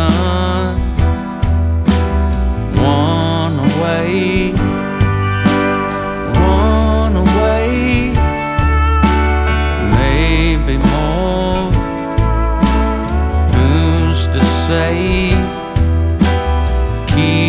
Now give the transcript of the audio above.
done. Run away, run away, maybe more. Who's to say? Keep